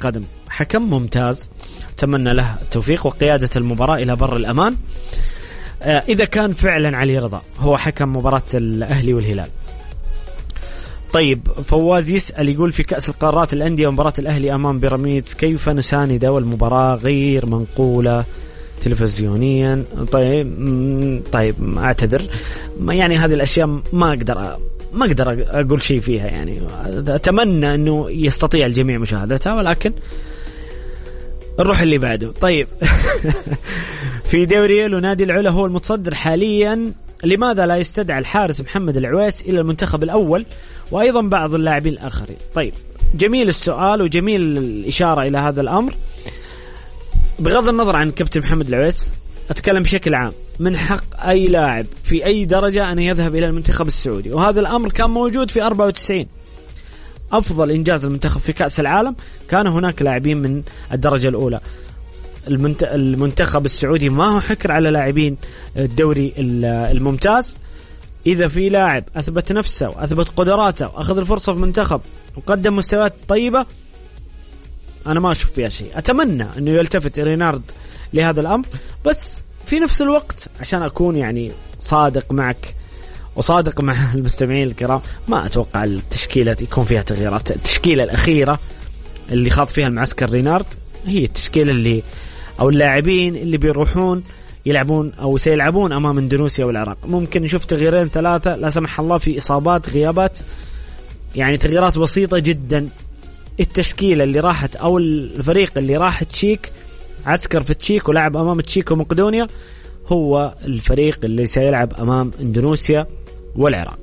حكم ممتاز، أتمنى له التوفيق وقيادة المباراة إلى بر الأمان إذا كان فعلا علي رضا هو حكم مباراة الأهلي والهلال. طيب فواز يسأل يقول في كأس القارات الأندية مباراة الأهلي أمام بيراميدز كيف نساند والمباراة غير منقولة تلفزيونيا؟ طيب أعتذر، يعني هذه الأشياء ما أقدر أقول شيء فيها، يعني أتمنى أنه يستطيع الجميع مشاهدتها، ولكن نروح اللي بعده. طيب في دوري نادي العلا هو المتصدر حاليا، لماذا لا يستدعى الحارس محمد العويس إلى المنتخب الأول وأيضا بعض اللاعبين الآخرين؟ طيب جميل السؤال وجميل الإشارة إلى هذا الأمر. بغض النظر عن كابتن محمد العويس، أتكلم بشكل عام، من حق أي لاعب في أي درجة أن يذهب إلى المنتخب السعودي، وهذا الأمر كان موجود في 94 أفضل إنجاز المنتخب في كأس العالم، كان هناك لاعبين من الدرجة الأولى. المنتخب السعودي ما هو حكر على لاعبين الدوري الممتاز. إذا في لاعب أثبت نفسه وأثبت قدراته وأخذ الفرصة في المنتخب وقدم مستويات طيبة، أنا ما أشوف فيها شيء. أتمنى أنه يلتفت رينارد لهذا الأمر، بس في نفس الوقت عشان أكون يعني صادق معك وصادق مع المستمعين الكرام، ما أتوقع التشكيلة يكون فيها تغييرات. التشكيلة الأخيرة اللي خاض فيها المعسكر رينارد هي التشكيلة اللي أو اللاعبين اللي بيروحون يلعبون أو سيلعبون أمام إندونيسيا والعراق. ممكن نشوف تغييرين ثلاثة لا سمح الله في إصابات غيابات، يعني تغييرات بسيطة جدا. التشكيلة اللي راحت أو الفريق اللي راح تشيك عسكر في تشيك ولعب أمام تشيك ومقدونيا هو الفريق اللي سيلعب أمام إندونيسيا والعراق.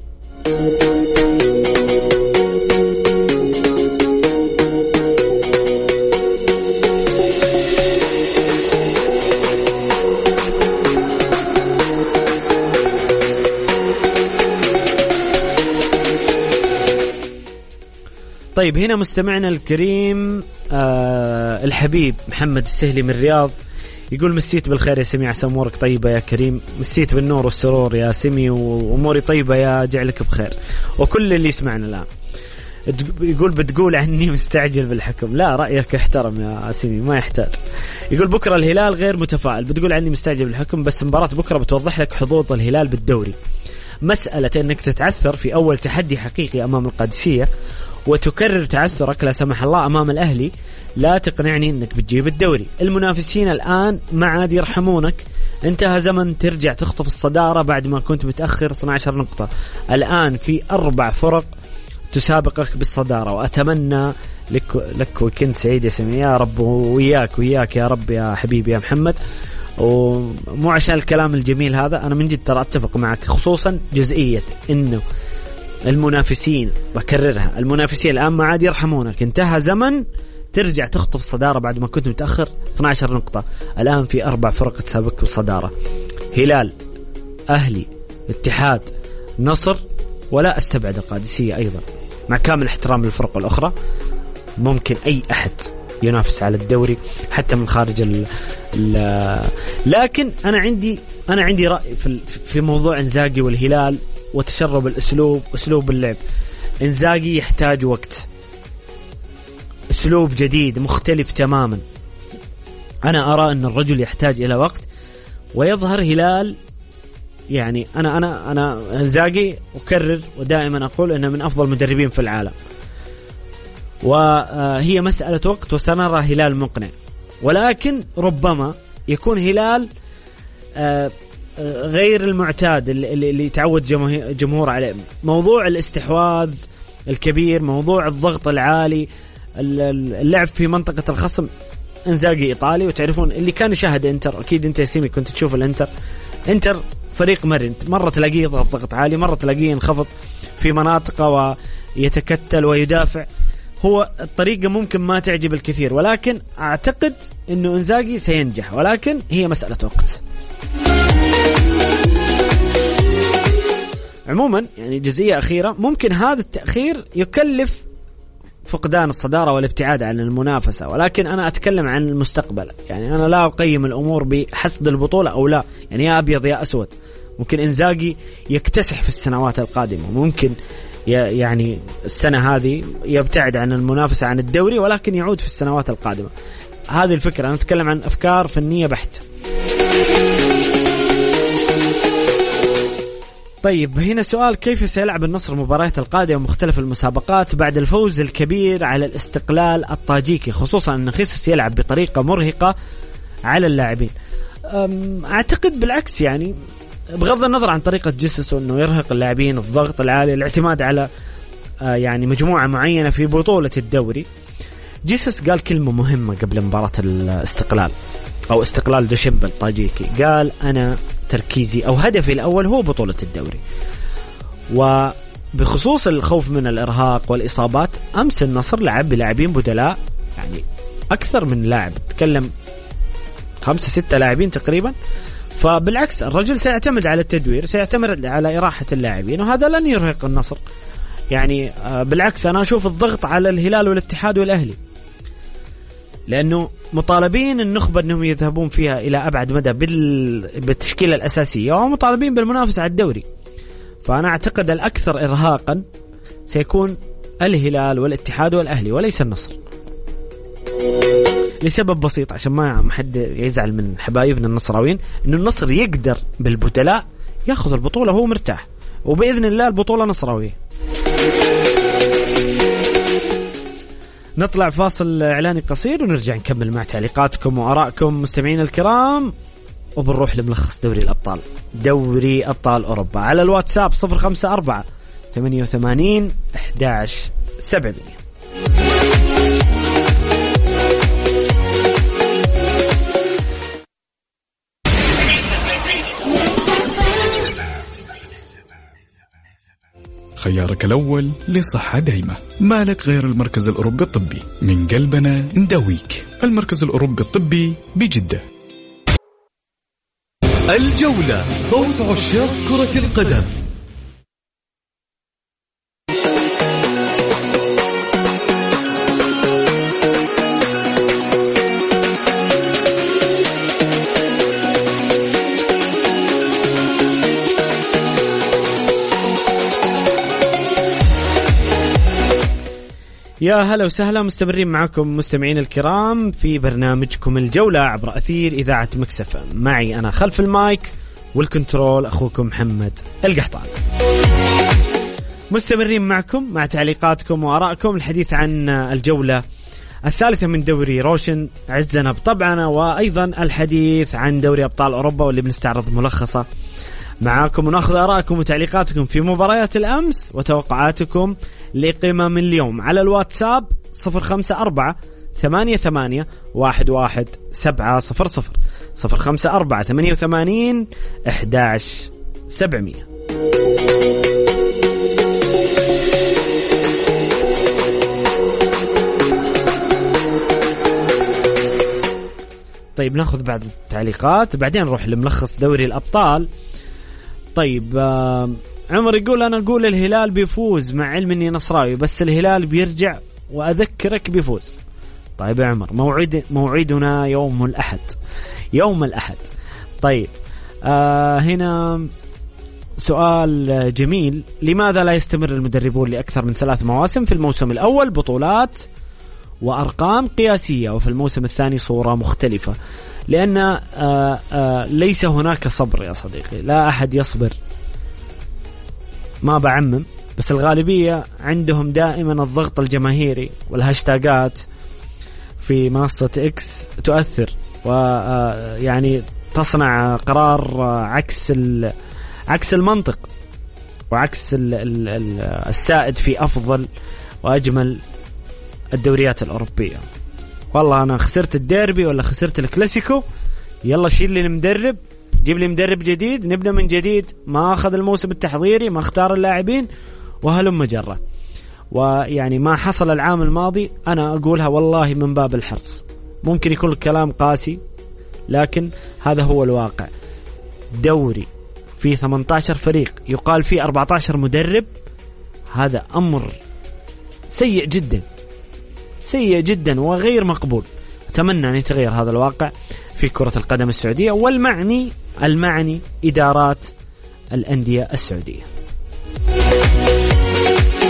طيب هنا مستمعنا الكريم الحبيب محمد السهلي من الرياض يقول مسيت بالخير يا سمي، عسى أمورك طيبة يا كريم. مسيت بالنور والسرور يا سمي وأموري طيبة يا جعلك بخير وكل اللي يسمعنا الآن. يقول بتقول عني مستعجل بالحكم، لا رأيك احترم يا سمي ما يحتاج. يقول بكرة الهلال غير متفائل، بتقول عني مستعجل بالحكم، بس مباراة بكرة بتوضح لك حظوظ الهلال بالدوري. مسألة أنك تتعثر في أول تحدي حقيقي أمام القادسية وتكرر تعثرك لا سمح الله أمام الأهلي لا تقنعني أنك بتجيب الدوري. المنافسين الآن ما عاد يرحمونك، انتهى زمن ترجع تخطف الصدارة بعد ما كنت متأخر 12 نقطة. الآن في 4 فرق تسابقك بالصدارة، وأتمنى لك وكنت سعيد يا سمي يا رب، وياك يا رب يا حبيبي يا محمد. ومو عشان الكلام الجميل هذا، أنا من جد ترى أتفق معك، خصوصا جزئية إنه المنافسين، بكررها، المنافسين الآن ما عاد يرحمونك. انتهى زمن ترجع تخطف الصدارة بعد ما كنت متأخر 12 نقطة. الآن في 4 فرق تسابقك بالصدارة، هلال، أهلي، اتحاد، نصر، ولا أستبعد القادسية أيضا. مع كامل احترام للفرق الأخرى، ممكن أي أحد ينافس على الدوري حتى من خارج لكن أنا عندي رأي في موضوع إنزاغي والهلال وتشرب الأسلوب، أسلوب اللعب. إنزاغي يحتاج وقت، أسلوب جديد مختلف تماما. أنا أرى أن الرجل يحتاج إلى وقت ويظهر هلال. يعني أنا إنزاغي أكرر ودائما أقول أنه من أفضل المدربين في العالم، وهي مسألة وقت وسنرى هلال مقنع. ولكن ربما يكون هلال غير المعتاد اللي تعود جمهور عليه. موضوع الاستحواذ الكبير، موضوع الضغط العالي، اللعب في منطقة الخصم. إنزاغي إيطالي، وتعرفون اللي كان يشاهد إنتر، أكيد أنت يا سيمي كنت تشوف إنتر فريق مرن، مرة تلاقيه ضغط عالي، مرة تلاقيه ينخفض في مناطقه ويتكتل ويدافع. هو الطريقة ممكن ما تعجب الكثير، ولكن أعتقد أنه إنزاغي سينجح، ولكن هي مسألة وقت. عموما يعني جزئية أخيرة، ممكن هذا التأخير يكلف فقدان الصدارة والابتعاد عن المنافسة، ولكن أنا أتكلم عن المستقبل. يعني أنا لا أقيم الأمور بحسب البطولة أو لا، يعني يا أبيض يا أسود. ممكن إنزاغي يكتسح في السنوات القادمة، ممكن يعني السنة هذه يبتعد عن المنافسة عن الدوري، ولكن يعود في السنوات القادمة. هذه الفكرة، أنا أتكلم عن أفكار فنية بحت. طيب هنا سؤال: كيف سيلعب النصر مباريات القادمة مختلف المسابقات بعد الفوز الكبير على الاستقلال الطاجيكي، خصوصا أن خيسوس يلعب بطريقة مرهقة على اللاعبين؟ أعتقد بالعكس، يعني بغض النظر عن طريقة جيسوس أنه يرهق اللاعبين، الضغط العالي، الاعتماد على يعني مجموعة معينة في بطولة الدوري. جيسوس قال كلمة مهمة قبل مباراة الاستقلال أو استقلال دوشنبه الطاجيكي، قال أنا تركيزي أو هدفي الأول هو بطولة الدوري. وبخصوص الخوف من الإرهاق والإصابات، أمس النصر لعب بلاعبين بدلاء، يعني أكثر من لاعب، تكلم 5-6 لاعبين تقريبا. فبالعكس الرجل سيعتمد على التدوير، سيعتمد على إراحة اللاعبين، وهذا لن يرهق النصر. يعني بالعكس أنا أشوف الضغط على الهلال والاتحاد والأهلي، لأنه مطالبين النخبة أنهم يذهبون فيها إلى أبعد مدى بالتشكيلة الأساسية، ومطالبين بالمنافسة على الدوري. فأنا أعتقد الأكثر إرهاقا سيكون الهلال والاتحاد والأهلي وليس النصر، لسبب بسيط عشان ما حد يزعل من حبايبنا النصراويين، إنه النصر يقدر بالبدلاء يأخذ البطولة وهو مرتاح، وبإذن الله البطولة نصراوية. نطلع فاصل إعلاني قصير ونرجع نكمل مع تعليقاتكم وآرائكم مستمعين الكرام، وبنروح لملخص دوري أبطال أوروبا على الواتساب 054-88-11-700. خيارك الأول للصحة دايمة، ما لك غير المركز الأوروبي الطبي، من قلبنا نداويك. المركز الأوروبي الطبي بجدة. الجولة، صوت عشاق كرة القدم. يا هلا وسهلا، مستمرين معكم مستمعين الكرام في برنامجكم الجولة عبر أثير إذاعة مكسفة. معي أنا خلف المايك والكنترول أخوكم محمد القحطان. مستمرين معكم مع تعليقاتكم وآرائكم، الحديث عن الجولة الثالثة من دوري روشن عزنا بطبعنا، وأيضا الحديث عن دوري أبطال أوروبا واللي بنستعرض ملخصة معاكم، ونأخذ آرائكم وتعليقاتكم في مباريات الأمس وتوقعاتكم لقمم اليوم على الواتساب 054-88-11700 054-88-11700. طيب ناخذ بعد التعليقات، بعدين نروح لملخص دوري الأبطال. طيب عمر يقول أنا أقول الهلال بيفوز، مع علم أني نصراوي، بس الهلال بيرجع وأذكرك بيفوز. طيب يا عمر، موعدنا يوم الأحد. طيب هنا سؤال جميل: لماذا لا يستمر المدربون لأكثر من 3 مواسم؟ في الموسم الأول بطولات وأرقام قياسية، وفي الموسم الثاني صورة مختلفة. لأن ليس هناك صبر يا صديقي، لا أحد يصبر، ما بعمم، بس الغالبية عندهم دائما الضغط الجماهيري والهاشتاجات في منصة إكس تؤثر، ويعني تصنع قرار عكس المنطق وعكس السائد في أفضل وأجمل الدوريات الأوروبية. والله أنا خسرت الديربي ولا خسرت الكلاسيكو، يلا شيل لي المدرب، جيب لي مدرب جديد، نبدأ من جديد. ما أخذ الموسم التحضيري، ما اختار اللاعبين، وهلم جرة. ويعني ما حصل العام الماضي أنا أقولها والله من باب الحرص. ممكن يكون الكلام قاسي، لكن هذا هو الواقع. دوري فيه 18 فريق، يقال فيه 14 مدرب، هذا أمر سيء جدا وغير مقبول. أتمنى أن يتغير هذا الواقع في كرة القدم السعودية، والمعني إدارات الأندية السعودية.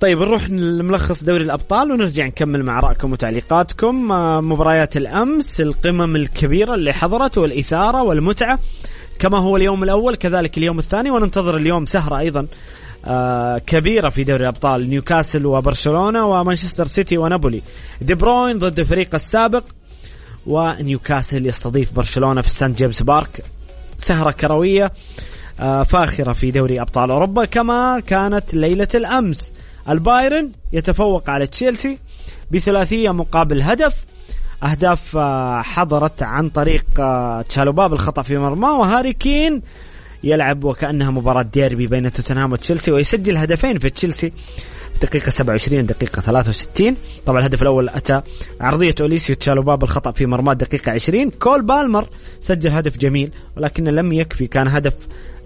طيب نروح لملخص دوري الأبطال ونرجع نكمل مع رأيكم وتعليقاتكم. مباريات الأمس، القمم الكبيرة اللي حضرت والإثارة والمتعة كما هو اليوم الأول كذلك اليوم الثاني، وننتظر اليوم سهرة أيضا كبيرة في دوري الأبطال، نيوكاسل وبرشلونة ومانشستر سيتي ونابولي، دي بروين ضد فريق السابق، ونيوكاسل يستضيف برشلونة في سان جيمس بارك. سهرة كروية فاخرة في دوري أبطال أوروبا. كما كانت ليلة الأمس، البايرن يتفوق على تشيلسي بثلاثية مقابل هدف، أهداف حضرت عن طريق تشالوبا بالخطأ في مرمى، وهاري كين يلعب وكأنها مباراة ديربي بين توتنهام وتشيلسي، ويسجل هدفين في تشيلسي دقيقة 27 دقيقة 63. طبعا الهدف الأول أتى عرضية أوليسيو تشالوبا بالخطأ في مرمى دقيقة 20. كول بالمر سجل هدف جميل ولكن لم يكفي، كان هدف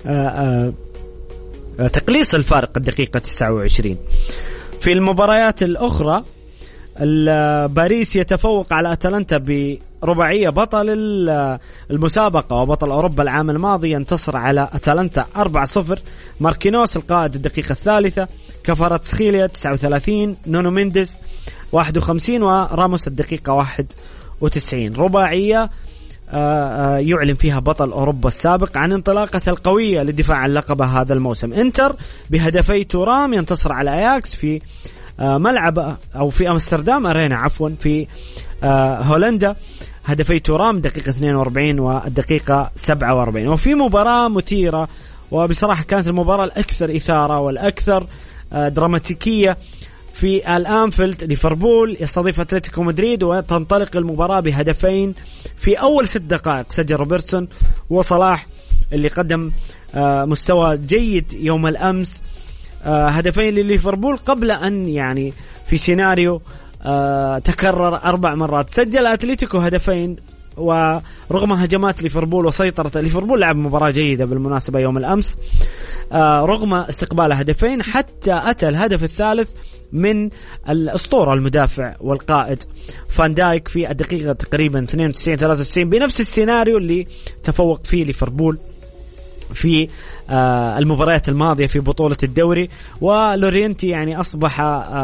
تقليص الفارق الدقيقة 29. في المباريات الأخرى، باريس يتفوق على أتلانتا برباعية، بطل المسابقة وبطل أوروبا العام الماضي ينتصر على أتلانتا 4-0. ماركينوس القائد الدقيقة 3، كفاراتسخيليا 39، نونو مينديز 51، وراموس الدقيقة 91. رباعية يعلن فيها بطل أوروبا السابق عن انطلاقة القوية للدفاع عن لقبه هذا الموسم. انتر بهدفي تورام ينتصر على أياكس في ملعب أو في أمستردام أرينا عفوا في هولندا، هدفي تورام دقيقة 42 والدقيقة 47. وفي مباراة مثيرة، وبصراحة كانت المباراة الأكثر إثارة والأكثر دراماتيكية، في الأنفيلد ليفربول يستضيف أتلتيكو مدريد، وتنطلق المباراة بهدفين في أول 6 دقائق. سجل روبرتسون وصلاح اللي قدم مستوى جيد يوم الأمس، هدفين لليفربول قبل أن يعني في سيناريو تكرر 4 مرات. سجل أتلتيكو هدفين، ورغم هجمات ليفربول وسيطرة ليفربول، لعب مباراة جيدة بالمناسبة يوم الأمس، رغم استقبال هدفين حتى أتى الهدف الثالث من الأسطورة المدافع والقائد فان دايك في الدقيقة تقريبا 92-93 بنفس السيناريو اللي تفوق فيه ليفربول في المباريات الماضية في بطولة الدوري. ولورينتي يعني أصبح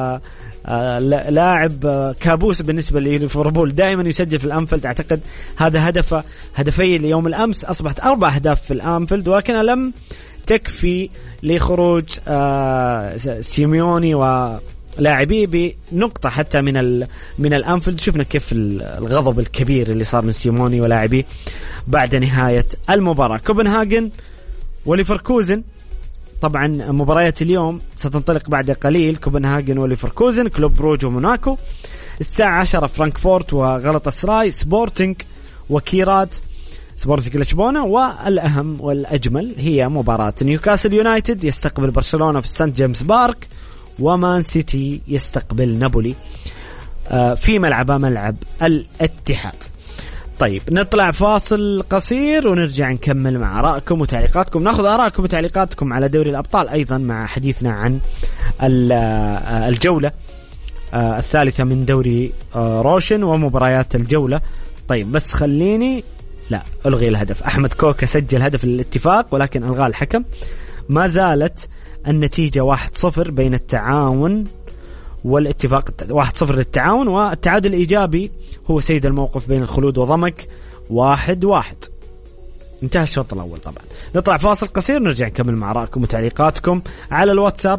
لاعب كابوس بالنسبة لليفربول، دائما يسجل في الأنفيلد. أعتقد هذا هدفي اليوم الأمس، أصبحت 4 أهداف في الأنفيلد، ولكن لم تكفي لخروج سيميوني ولاعبيه بنقطة حتى من الأنفيلد. شفنا كيف الغضب الكبير اللي صار من سيموني ولاعبيه بعد نهاية المباراة. كوبنهاجن وليفركوزن، طبعا مباريات اليوم ستنطلق بعد قليل، كوبنهاجن وليفركوزن، كلوب بروج وموناكو. الساعة 10 فرانكفورت وغلطة سراي، سبورتينج وكيرات، سبورتينج لشبونة. والأهم والأجمل هي مباراة نيوكاسل يونايتد يستقبل برشلونة في سانت جيمس بارك، ومان سيتي يستقبل نابولي في ملعب الاتحاد. طيب نطلع فاصل قصير ونرجع نكمل مع آرائكم وتعليقاتكم. ناخذ آرائكم وتعليقاتكم على دوري الأبطال أيضا مع حديثنا عن الجولة الثالثة من دوري روشن ومباريات الجولة. طيب بس خليني ألغي الهدف. أحمد كوكا سجل هدف للاتفاق ولكن ألغى الحكم. ما زالت النتيجة 1-0 بين التعاون والاتفاق، 1-0 للتعاون، والتعادل الإيجابي هو سيد الموقف بين الخلود وضمك 1-1. انتهى الشوط الأول. طبعا نطلع فاصل قصير نرجع نكمل مع آرائكم وتعليقاتكم على الواتساب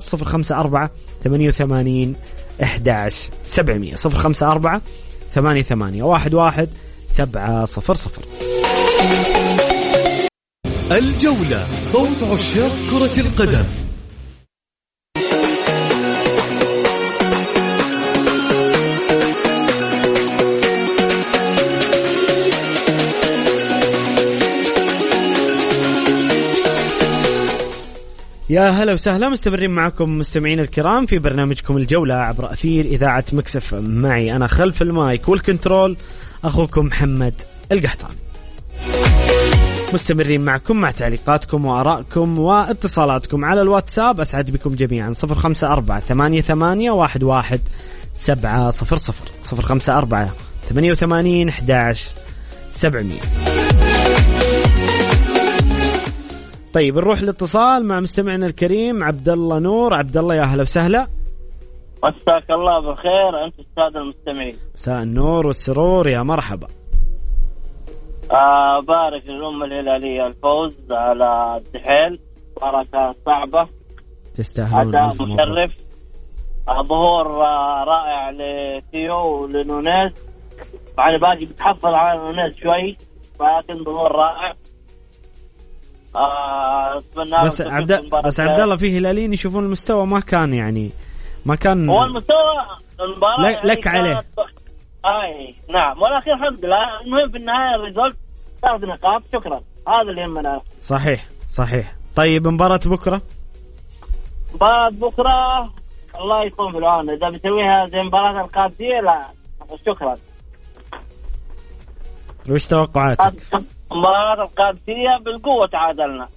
054-88-11-700 054-88-11-700. الجولة، صوت عشاق كرة القدم. يا هلا وسهلا، مستمرين معكم مستمعين الكرام في برنامجكم الجولة عبر أثير إذاعة مكسف. معي أنا خلف المايك والكنترول أخوكم محمد القحطاني. مستمرين معكم مع تعليقاتكم وآرائكم واتصالاتكم على الواتساب. أسعد بكم جميعا 054-88-11-700 054-88-11-700. طيب نروح الاتصال مع مستمعنا الكريم عبد الله نور. عبد الله يا هلا وسهلا. مساك الله بالخير أنت السادة المستمعين. مساء النور والسرور، يا مرحبا. بارك للأمة الهلالية الفوز على الدحيل، مباراة صعبة تستاهلون، أداء مشرف، ظهور رائع لثيو ولنونيز، يعني باقي بتحفظ على نونيز شوي لكن ظهور رائع. بس عبد الله فيه هلاليين يشوفون المستوى ما كان يعني ما كان هو المستوى المباراة لك عليه. نعم، ولكن الحمد لله المهم في النهاية الريزولت تاخذ نقاط، شكرا، هذا اللي يهمنا. صحيح. طيب مباراة بكرة الله يكون في العون، إذا بتسويها زي مباراة القادسية لا شكرا. وش توقعاتك؟ مباراة القادسية بالقوة تعادلنا.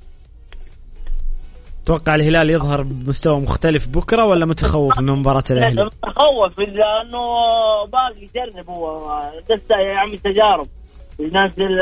توقع الهلال يظهر بمستوى مختلف بكرة ولا متخوف من مباراة الأهلي؟ متخوف لأنه باقي يجرب، هو لسه يعمل تجارب، ينزل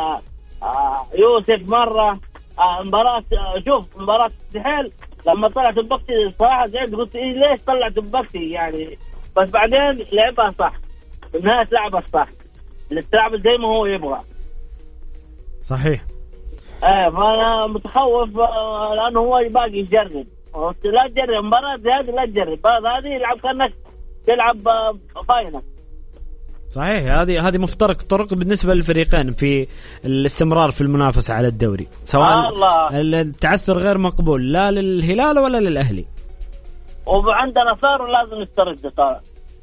يوسف مرة مباراة. شوف مباراة الدحيل لما طلعت البكتي صراحة زي قلت ليش طلعت البكتي يعني، بس بعدين لعبها صح، الناس لعبها صح، تلعب زي ما هو يبغى. صحيح. فأنا متخوف لأنه هو باقي يجرب، لا تجرب مباراة هذه، لا تجرب هذه، يلعب كأنك تلعب فاينل. صحيح، هذه مفترق طرق بالنسبة للفريقين في الاستمرار في المنافسة على الدوري، سواء التعثر غير مقبول لا للهلال ولا للأهلي. وعندنا ثار ولازم نسترد طارق.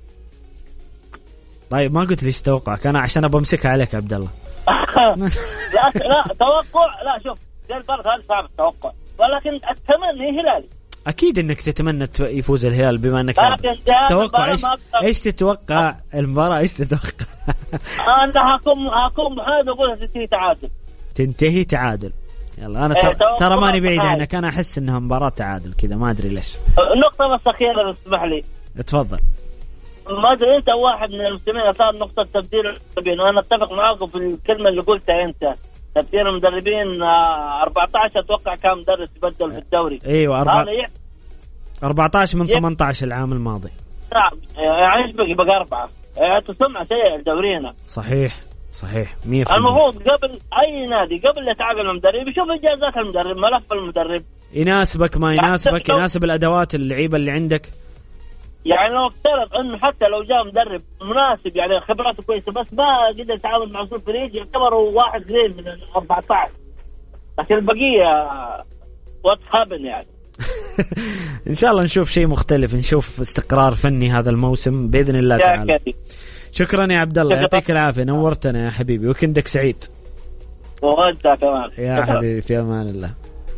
طيب ما قلت ليش توقعك أنا عشان أبغى أمسكها عليك عبد الله. لا توقع، لا شوف زي الفرق هذا صعب التوقع، ولكن أتمنى هلالي. أكيد إنك تتمنى يفوز الهلال بما إنك تتوقع. إيش تتوقع المباراة؟ إيش تتوقع؟ أنا هكون هذا أقولها تنتهي تعادل. يلا أنا ترى ماني بعيد عنك، أنا أحس إنها مباراة تعادل كذا، ما أدري ليش. نقطة بس أخيرة اسمح لي. اتفضل. ما أدري أنت واحد من المسلمين صار نقطة تبديل المدربين، وأنا أتفق معاكم في الكلمة اللي قلتها أنت، تبديل المدربين. 14 أتوقع كان مدرس يبدل في الدوري. أيوة 14 من 18 العام الماضي. نعم يعني إيش بقى 4 تسمع سيء دورينا. صحيح 100%. المفروض قبل أي نادي قبل يتعاقد المدرب يشوف إجازات المدرب، ملف المدرب يناسبك ما يناسبك، يناسب الأدوات اللعيبة اللي عندك. يعني لو افترض انه حتى لو جاء مدرب مناسب يعني خبراته كويسه بس ما قدر يتعامل مع اسلوب فريق يعتبر واحد قليل من 14، لكن البقيه واتخابن يعني. ان شاء الله نشوف شيء مختلف، نشوف استقرار فني هذا الموسم باذن الله تعالى. شكرا يا عبد الله، يعطيك العافيه، نورتنا يا حبيبي، وكندك سعيد. وانت كمان يا حبيبي، في امان الله.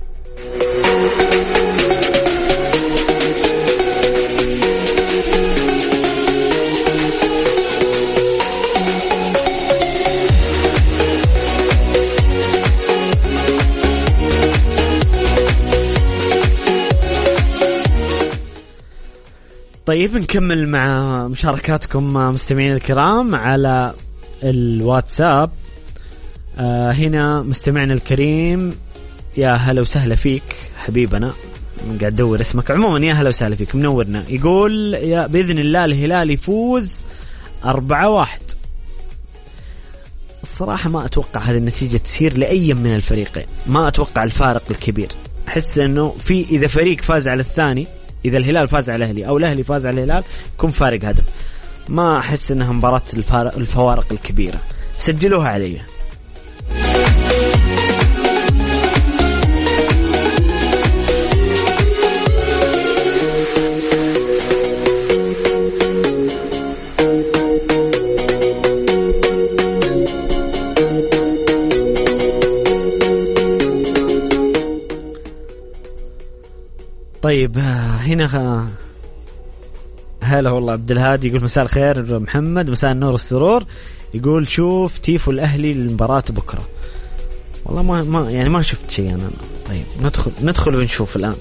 طيب نكمل مع مشاركاتكم مستمعين الكرام على الواتساب. هنا مستمعنا الكريم، يا هلا وسهلا فيك حبيبنا، قاعد ادور اسمك. عموما يا هلا وسهلا فيك، منورنا. يقول يا باذن الله الهلال يفوز 4-1. الصراحه ما اتوقع هذه النتيجه تصير لاي من الفريقين، ما اتوقع الفارق الكبير. احس انه في اذا فريق فاز على الثاني، إذا الهلال فاز على الأهلي أو الأهلي فاز على الهلال يكون فارق هدف. ما أحس إنها مباراة الفوارق الكبيرة، سجلوها عليها. طيب هنا هلا والله عبد الهادي يقول مساء الخير محمد، مساء النور والسرور. يقول شوف تيفو الأهلي للمباراة بكرة. والله ما شفت شيء أنا. طيب ندخل ونشوف الآن.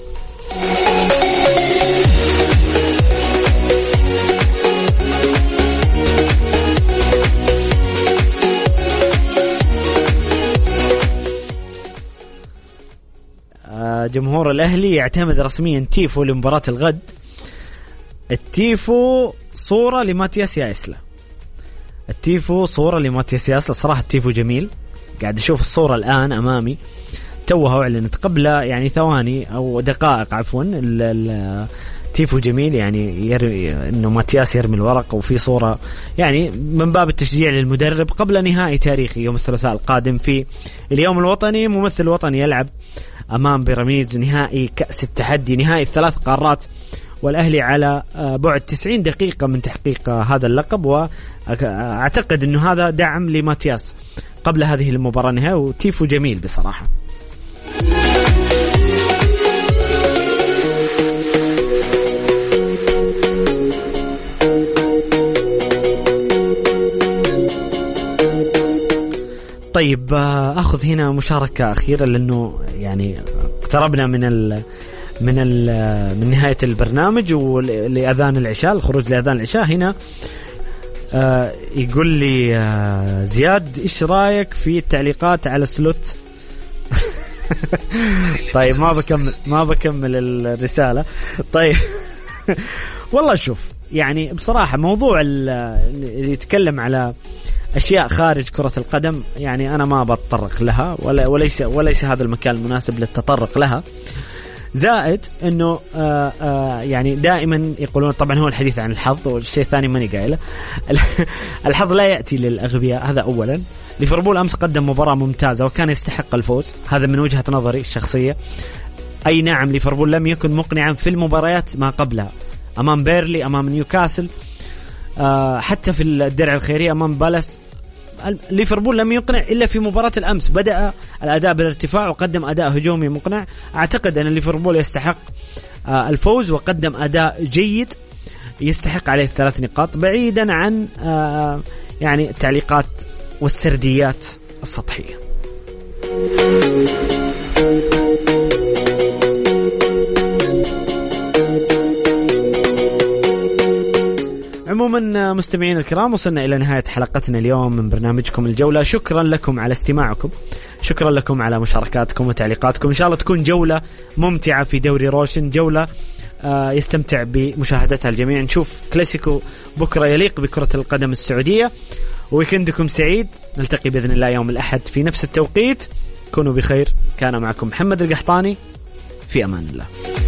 جمهور الأهلي يعتمد رسميا تيفو لمباراة الغد. التيفو صورة لماتياس ياسلا. التيفو صورة لماتياس ياسلا. صراحة التيفو جميل، قاعد أشوف الصورة الآن أمامي، توها أعلنت قبل يعني ثواني أو دقائق عفوا. التيفو جميل، يعني إنه ماتياس يرمي الورق، وفي صورة يعني من باب التشجيع للمدرب قبل نهائي تاريخي يوم الثلاثاء القادم في اليوم الوطني. ممثل وطني يلعب أمام بيراميدز نهائي كأس التحدي، نهائي الثلاث قارات، والأهلي على بعد 90 دقيقة من تحقيق هذا اللقب. وأعتقد أنه هذا دعم لماتياس قبل هذه المباراة النهائية، وتيفو جميل بصراحة. طيب أخذ هنا مشاركة أخيرة لأنه يعني اقتربنا من نهاية البرنامج ولأذان العشاء، الخروج لأذان العشاء. هنا يقول لي زياد إيش رأيك في التعليقات على سلوت؟ طيب ما بكمل الرسالة. طيب والله شوف، يعني بصراحة موضوع اللي يتكلم على أشياء خارج كرة القدم يعني أنا ما بتطرق لها، وليس هذا المكان المناسب للتطرق لها. زائد أنه يعني دائما يقولون طبعا هو الحديث عن الحظ، والشيء الثاني ماني قايله. الحظ لا يأتي للأغبياء، هذا أولا. ليفربول أمس قدم مباراة ممتازة وكان يستحق الفوز، هذا من وجهة نظري الشخصية. أي نعم ليفربول لم يكن مقنعا في المباريات ما قبلها، أمام بيرلي، أمام نيوكاسل، حتى في الدرع الخيرية أمام بالاس. ليفربول لم يقنع إلا في مباراة الأمس، بدأ الأداء بالارتفاع وقدم أداء هجومي مقنع. أعتقد أن ليفربول يستحق الفوز، وقدم أداء جيد يستحق عليه 3 نقاط، بعيدا عن يعني التعليقات والسرديات السطحية. عموما مستمعين الكرام، وصلنا إلى نهاية حلقتنا اليوم من برنامجكم الجولة. شكرا لكم على استماعكم، شكرا لكم على مشاركاتكم وتعليقاتكم. إن شاء الله تكون جولة ممتعة في دوري روشن، جولة يستمتع بمشاهدتها الجميع. نشوف كلاسيكو بكرة يليق بكرة القدم السعودية. ويكندكم سعيد، نلتقي بإذن الله يوم الأحد في نفس التوقيت. كونوا بخير. كان معكم محمد القحطاني، في أمان الله.